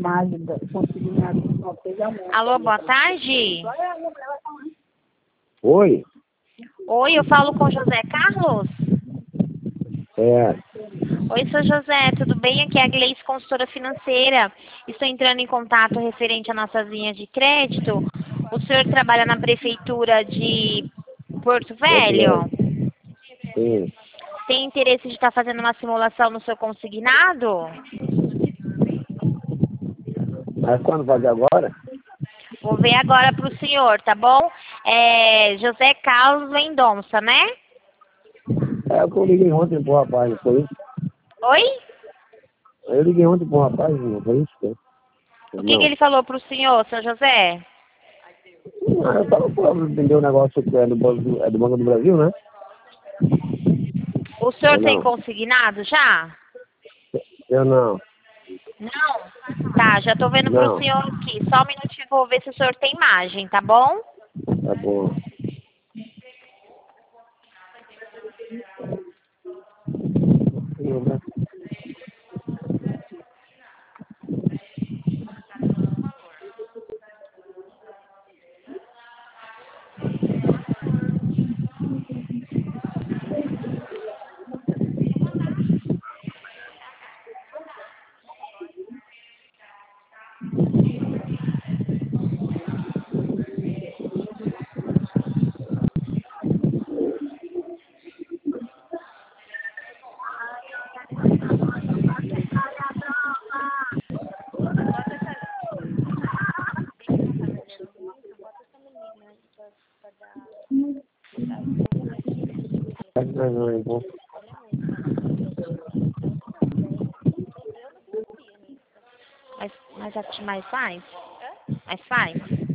imagem, consegui minha Alô, boa tarde. Oi? Oi, eu falo com José Carlos? É. Oi, sou José, tudo bem? Aqui é a Gleice, consultora financeira. Estou entrando em contato referente à nossa linha de crédito. O senhor trabalha na prefeitura de Porto Velho? Sim. Tem interesse de estar fazendo uma simulação no seu consignado? Mas quando fazer agora? Vou ver agora para o senhor, tá bom? É José Carlos Mendonça, né? É o que eu liguei ontem pro rapaz, não foi isso? Oi? Eu liguei ontem pro rapaz, não foi isso? O que ele falou para o senhor, seu José? Não, eu tava falando, entendeu o negócio que é do Banco do Brasil, né? O senhor Eu tem não. consignado já? Eu não. Não? Tá, já tô vendo pro Não. senhor aqui. Só um minutinho, vou ver se o senhor tem imagem, tá bom? Tá bom. Mas faz? Mas faz?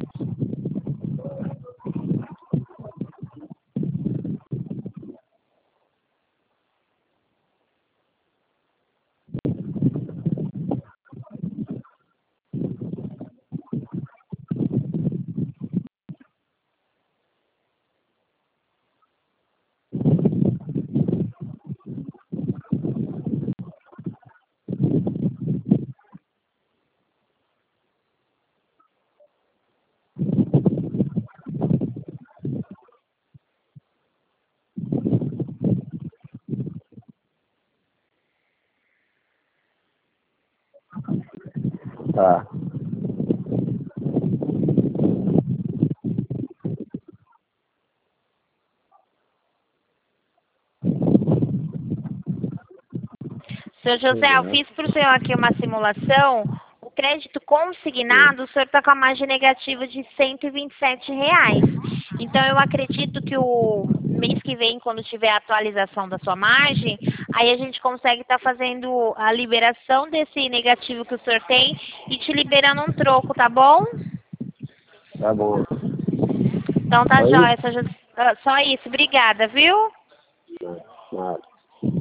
Tá. Seu José, eu fiz pro senhor aqui uma simulação. O crédito consignado, o senhor está com a margem negativa de R$ 127. Então, eu acredito que o mês que vem, quando tiver a atualização da sua margem, aí a gente consegue estar fazendo a liberação desse negativo que o senhor tem e te liberando um troco, tá bom? Tá bom. Então tá Só jóia, isso? só isso. Obrigada, viu? Nada.